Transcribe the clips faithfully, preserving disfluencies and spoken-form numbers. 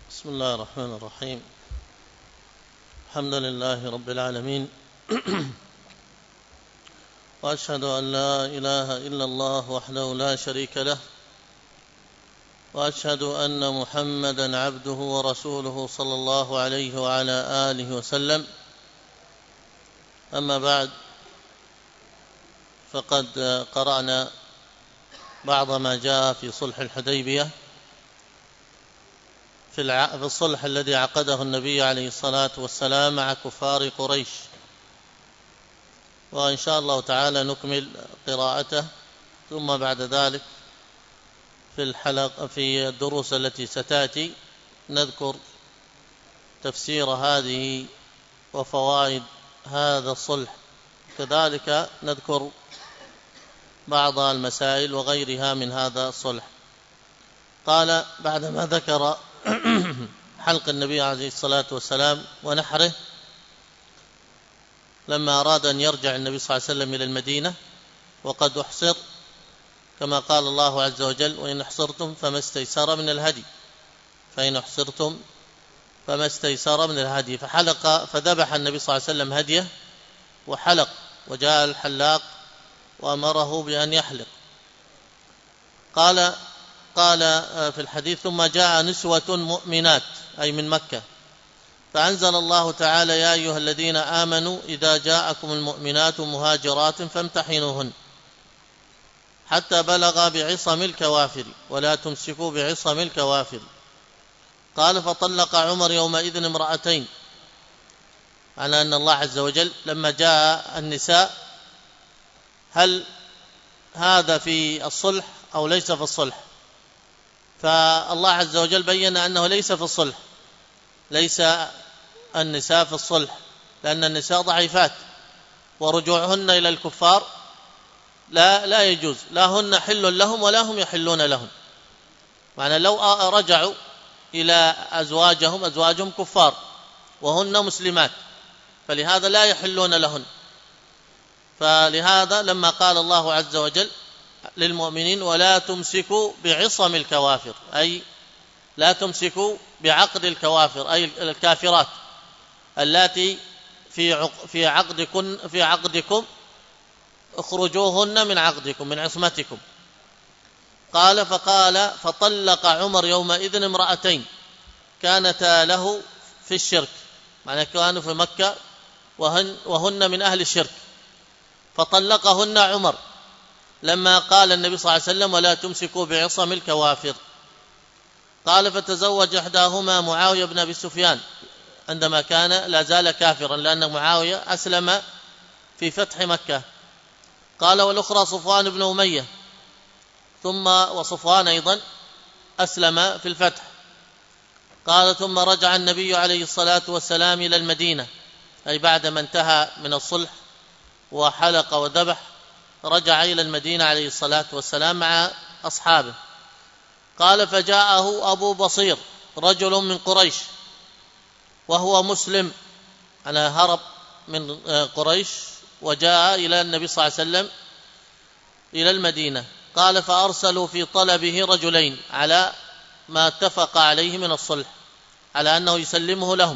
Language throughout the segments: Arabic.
بسم الله الرحمن الرحيم. الحمد لله رب العالمين وأشهد أن لا إله إلا الله وحده لا شريك له، وأشهد أن محمدا عبده ورسوله صلى الله عليه وعلى آله وسلم. أما بعد، فقد قرأنا بعض ما جاء في صلح الحديبية، في الصلح الذي عقده النبي عليه الصلاة والسلام مع كفار قريش، وإن شاء الله تعالى نكمل قراءته، ثم بعد ذلك في الحلقة في الدروس التي ستأتي نذكر تفسير هذه وفوائد هذا الصلح، كذلك نذكر بعض المسائل وغيرها من هذا الصلح. قال بعدما ذكر حلق النبي عليه الصلاة والسلام ونحره لما أراد أن يرجع النبي صلى الله عليه وسلم إلى المدينة، وقد أحصر كما قال الله عز وجل: وإن أحصرتم فما استيسر من الهدي، فإن أحصرتم فما استيسر من الهدي. فحلق فذبح النبي صلى الله عليه وسلم هديه وحلق، وجاء الحلاق وأمره بأن يحلق. قال قال في الحديث: ثم جاء نسوة مؤمنات، أي من مكة، فأنزل الله تعالى: يا أيها الذين آمنوا إذا جاءكم المؤمنات مهاجرات فامتحنوهن حتى بلغ بعصم الكوافر ولا تمسكوا بعصم الكوافر. قال: فطلق عمر يومئذ امرأتين، على أن الله عز وجل لما جاء النساء، هل هذا في الصلح أو ليس في الصلح؟ فالله عز وجل بين أنه ليس في الصلح، ليس النساء في الصلح، لأن النساء ضعيفات، ورجوعهن إلى الكفار لا لا يجوز، لا هن حل لهم ولا هم يحلون لهم. معنى لو رجعوا إلى أزواجهم، أزواجهم كفار وهن مسلمات، فلهذا لا يحلون لهن. فلهذا لما قال الله عز وجل للمؤمنين: ولا تمسكوا بعصم الكوافر، أي لا تمسكوا بعقد الكوافر، أي الكافرات اللاتي في في عقدكم في عقدكم اخرجوهن من عقدكم، من عصمتكم. قال: فقال فطلق عمر يومئذ امرأتين كانتا له في الشرك، معنى كانوا في مكة وهن, وهن من أهل الشرك، فطلقهن عمر لما قال النبي صلى الله عليه وسلم: ولا تمسكوا بعصم الكوافر. قال: فتزوج إحداهما معاوية بن أبي سفيان عندما كان لا زال كافرا، لأن معاوية أسلم في فتح مكة. قال: والأخرى صفوان بن أمية، ثم وصفوان أيضا أسلم في الفتح. قال: ثم رجع النبي عليه الصلاة والسلام إلى المدينة، أي بعدما انتهى من الصلح وحلق وذبح، رجع إلى المدينة عليه الصلاة والسلام مع أصحابه. قال: فجاءه أبو بصير رجل من قريش وهو مسلم، أنا هرب من قريش وجاء إلى النبي صلى الله عليه وسلم إلى المدينة. قال: فأرسلوا في طلبه رجلين على ما اتفق عليه من الصلح، على أنه يسلمه لهم.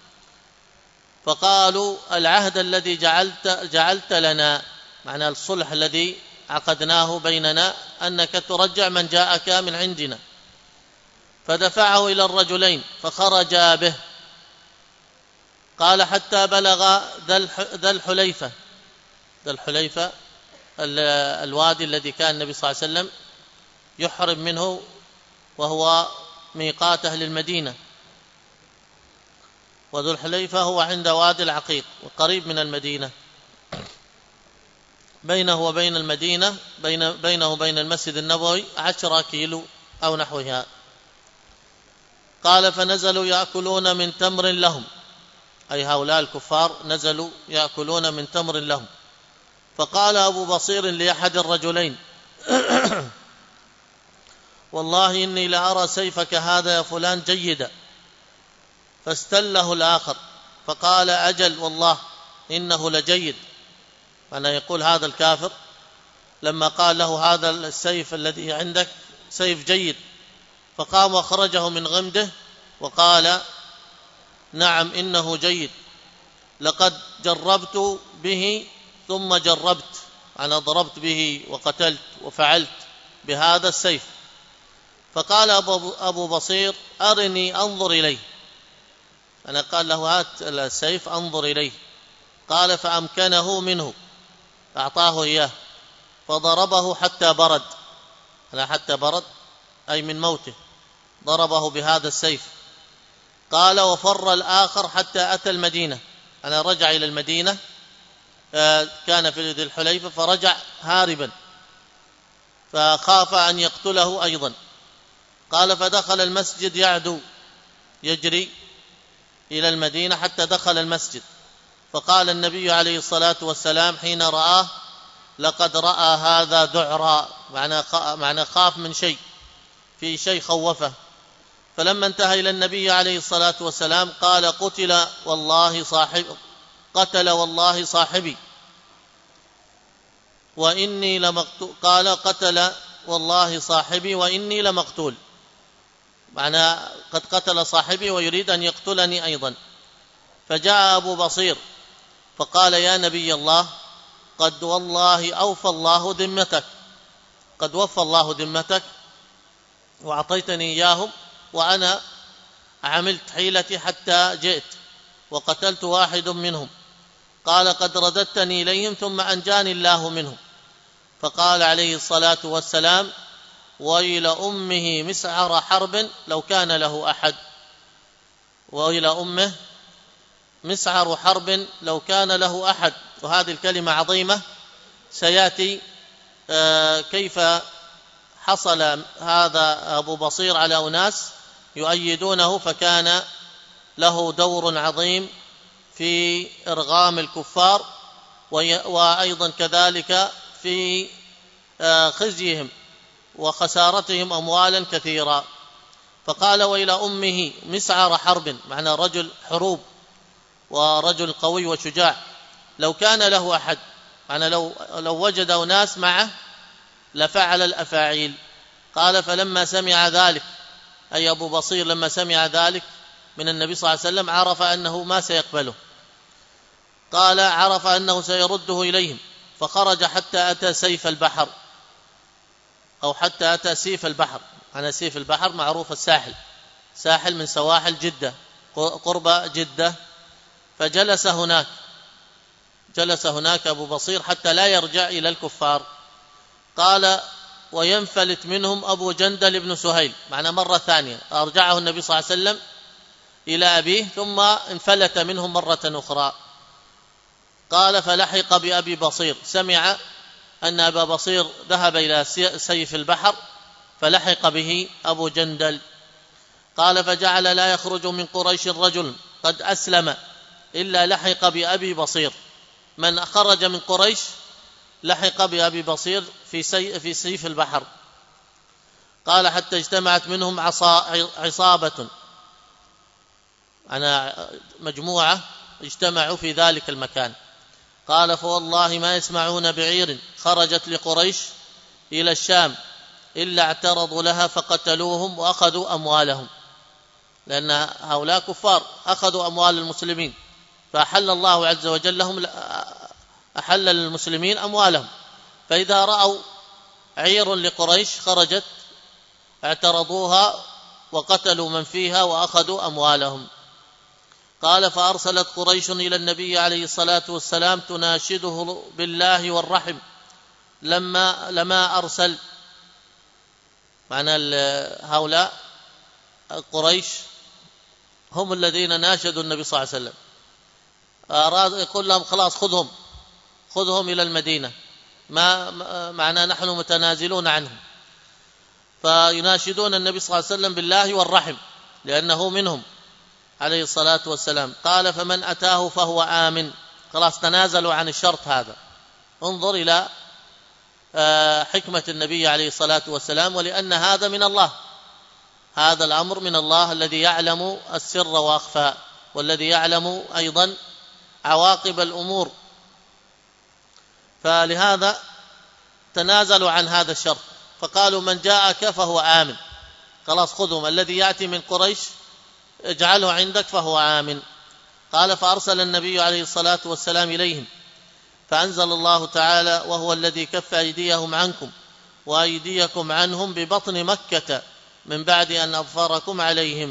فقالوا: العهد الذي جعلت, جعلت لنا، معنى الصلح الذي عقدناه بيننا، أنك ترجع من جاءك من عندنا. فدفعه إلى الرجلين فخرجا به. قال: حتى بلغ ذا الحليفة، ذا الحليفة الوادي الذي كان النبي صلى الله عليه وسلم يحرم منه، وهو ميقات أهل المدينة. وذو الحليفة هو عند وادي العقيق وقريب من المدينة، بينه وبين المدينة بين بينه وبين المسجد النبوي عشرة كيلو أو نحوها. قال: فنزلوا يأكلون من تمر لهم، أي هؤلاء الكفار نزلوا يأكلون من تمر لهم. فقال أبو بصير لأحد الرجلين: والله إني لأرى سيفك هذا يا فلان جيدا. فاستله الآخر فقال: أجل والله إنه لجيد. أنا يقول هذا الكافر لما قال له: هذا السيف الذي عندك سيف جيد، فقام وخرجه من غمده وقال نعم إنه جيد، لقد جربت به ثم جربت، أنا ضربت به وقتلت وفعلت بهذا السيف. فقال أبو بصير أرني أنظر إليه، أنا قال له هات السيف أنظر إليه. قال فأمكنه منه، أعطاه إياه فضربه حتى برد، أنا حتى برد أي من موته، ضربه بهذا السيف. قال وفر الآخر حتى أتى المدينة، أنا رجع إلى المدينة، كان في ذي الحليفة فرجع هاربا فخاف أن يقتله أيضا. قال فدخل المسجد يعدو يجري إلى المدينة حتى دخل المسجد، فقال النبي عليه الصلاة والسلام حين رآه لقد رأى هذا ذعرا، معنى خاف من شيء، في شيء خوفه. فلما انتهى إلى النبي عليه الصلاة والسلام قال قتل والله صاحب قتل والله صاحبي وإني لمقتول، قال قتل والله صاحبي وإني لمقتول، معنى قد قتل صاحبي ويريد أن يقتلني أيضا. فجاء أبو بصير فقال يا نبي الله قد والله أوفى الله ذمتك، قد وفى الله ذمتك وأعطيتني إياهم، وأنا عملت حيلتي حتى جئت وقتلت واحد منهم. قال قد رددتني إليهم ثم أنجاني الله منهم. فقال عليه الصلاة والسلام وإلى أمه مسعر حرب لو كان له أحد، وإلى أمه مسعر حرب لو كان له أحد. وهذه الكلمة عظيمة، سيأتي كيف حصل هذا أبو بصير على أناس يؤيدونه، فكان له دور عظيم في إرغام الكفار، وأيضا كذلك في خزيهم وخسارتهم أموالا كثيرا. فقال وإلى أمه مسعر حرب، معنى رجل حروب ورجل قوي وشجاع، لو كان له أحد، معنى لو, لو وجد ناس معه لفعل الأفاعيل. قال فلما سمع ذلك، أي أبو بصير لما سمع ذلك من النبي صلى الله عليه وسلم عرف أنه ما سيقبله، قال عرف أنه سيرده إليهم، فخرج حتى أتى سيف البحر، أو حتى أتى سيف البحر. أنا سيف البحر معروف الساحل، ساحل من سواحل جدة قرب جدة. فجلس هناك، جلس هناك أبو بصير حتى لا يرجع إلى الكفار. قال وينفلت منهم أبو جندل بن سهيل، معنى مرة ثانية أرجعه النبي صلى الله عليه وسلم إلى أبيه ثم انفلت منهم مرة أخرى. قال فلحق بأبي بصير، سمع أن أبا بصير ذهب إلى سيف البحر فلحق به أبو جندل. قال فجعل لا يخرج من قريش رجل قد أسلم إلا لحق بأبي بصير، من خرج من قريش لحق بأبي بصير في, سي في سيف البحر. قال حتى اجتمعت منهم عصابة، أنا مجموعة اجتمعوا في ذلك المكان. قال فوالله ما يسمعون بعير خرجت لقريش إلى الشام إلا اعترضوا لها فقتلوهم وأخذوا أموالهم، لأن هؤلاء كفار أخذوا أموال المسلمين، فأحل الله عز وجل لهم، أحل للمسلمين أموالهم. فإذا رأوا عير لقريش خرجت اعترضوها وقتلوا من فيها وأخذوا أموالهم. قال فأرسلت قريش إلى النبي عليه الصلاة والسلام تناشده بالله والرحم لما لما أرسل، معنى هؤلاء قريش هم الذين ناشدوا النبي صلى الله عليه وسلم، أراد يقول لهم خلاص خذهم خذهم إلى المدينة، ما معنى نحن متنازلون عنهم. فيناشدون النبي صلى الله عليه وسلم بالله والرحم لأنه منهم عليه الصلاة والسلام. قال فمن أتاه فهو آمن، خلاص تنازلوا عن الشرط هذا. انظر إلى حكمة النبي عليه الصلاة والسلام، ولأن هذا من الله، هذا الأمر من الله الذي يعلم السر وأخفى، والذي يعلم أيضا عواقب الأمور. فلهذا تنازلوا عن هذا الشرط، فقالوا من جاءك فهو آمن، خلاص خذهم، الذي يأتي من قريش اجعله عندك فهو آمن. قال فأرسل النبي عليه الصلاة والسلام إليهم فأنزل الله تعالى وهو الذي كف أيديهم عنكم وأيديكم عنهم ببطن مكة من بعد أن أظفركم عليهم.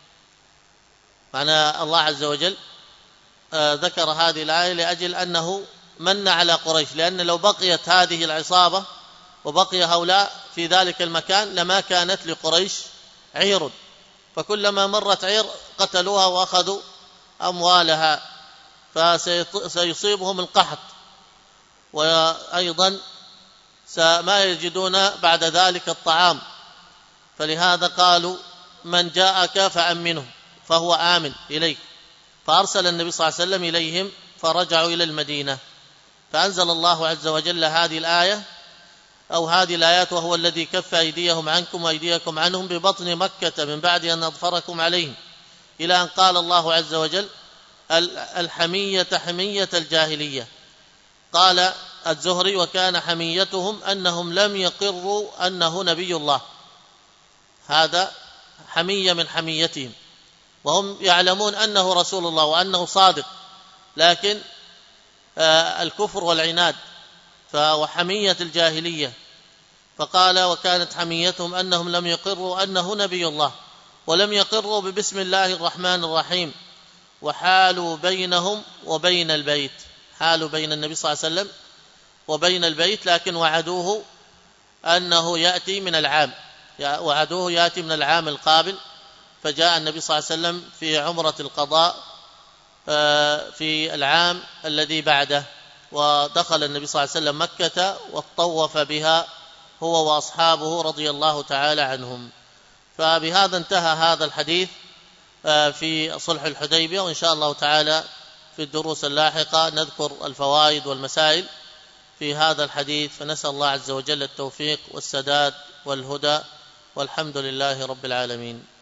معنى الله عز وجل ذكر هذه الآية لأجل أنه من على قريش، لأن لو بقيت هذه العصابة وبقي هؤلاء في ذلك المكان لما كانت لقريش عير، فكلما مرت عير قتلوها وأخذوا أموالها، فسيصيبهم القحط، وأيضا ما يجدون بعد ذلك الطعام. فلهذا قالوا من جاءك فأمنه فهو آمن إليك. فأرسل النبي صلى الله عليه وسلم إليهم فرجعوا إلى المدينة، فأنزل الله عز وجل هذه الآية أو هذه الآيات وهو الذي كف أيديهم عنكم وأيديكم عنهم ببطن مكة من بعد أن أظفركم عليهم، إلى أن قال الله عز وجل الحمية حمية الجاهلية. قال الزهري وكان حميتهم أنهم لم يقروا أنه نبي الله، هذا حمية من حميتهم، وهم يعلمون أنه رسول الله وأنه صادق، لكن الكفر والعناد وحمية الجاهلية. فقال وكانت حميتهم أنهم لم يقروا أنه نبي الله ولم يقروا ببسم الله الرحمن الرحيم، وحالوا بينهم وبين البيت، حالوا بين النبي صلى الله عليه وسلم وبين البيت، لكن وعدوه أنه يأتي من العام وعدوه يأتي من العام القابل. فجاء النبي صلى الله عليه وسلم في عمرة القضاء في العام الذي بعده، ودخل النبي صلى الله عليه وسلم مكة وطوف بها هو وأصحابه رضي الله تعالى عنهم. فبهذا انتهى هذا الحديث في صلح الحديبية، وإن شاء الله تعالى في الدروس اللاحقة نذكر الفوائد والمسائل في هذا الحديث. فنسأل الله عز وجل التوفيق والسداد والهدى، والحمد لله رب العالمين.